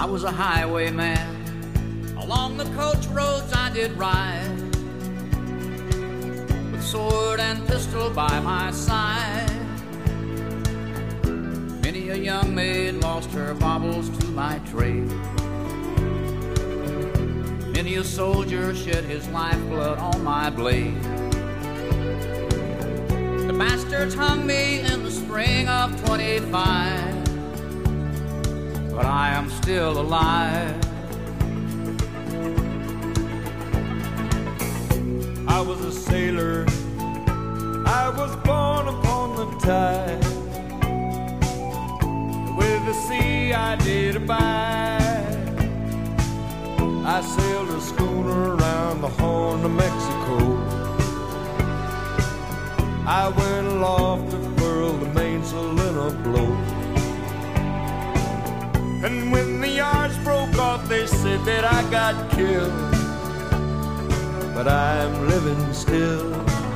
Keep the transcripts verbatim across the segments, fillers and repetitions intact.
was a highwayman. Along the coach roads I did ride, with sword and pistol by my side. Many a young maid lost her baubles to my trade. Many a soldier shed his lifeblood on my blade. The bastards hung me in the spring of twenty-five, but I am still alive. I was a sailor, I was born upon the tide. With the sea I did abide. I sailed a schooner around the Horn of Mexico. I went aloft to furl the mainsail in a blow. And when the yards broke off, they said that I got killed. But I'm living still.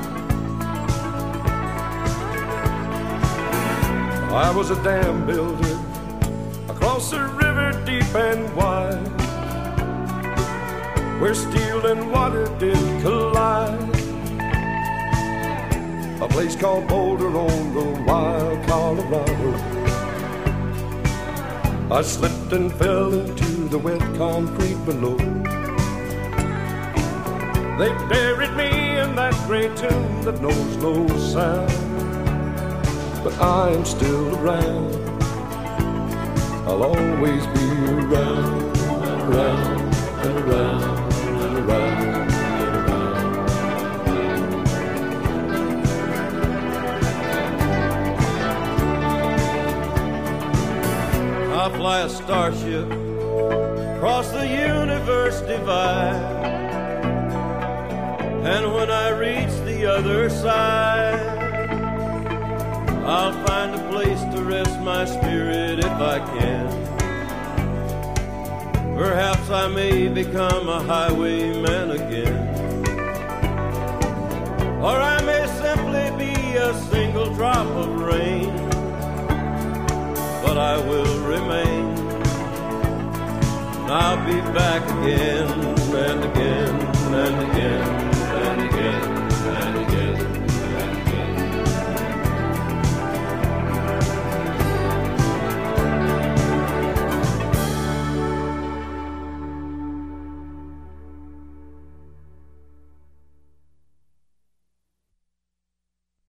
I was a dam builder across a river deep and wide, where steel and water did collide. A place called Boulder on the wild Colorado. I slipped and fell into the wet concrete below. They buried me in that gray tomb that knows no sound. But I'm still around. I'll always be around, around, and around, and around, and around. I'll fly a starship across the universe divide. And when I reach the other side, I'll find a place to rest my spirit if I can. Perhaps I may become a highwayman again. Or I may simply be a single drop of rain. But I will remain. And I'll be back again and again and again and again.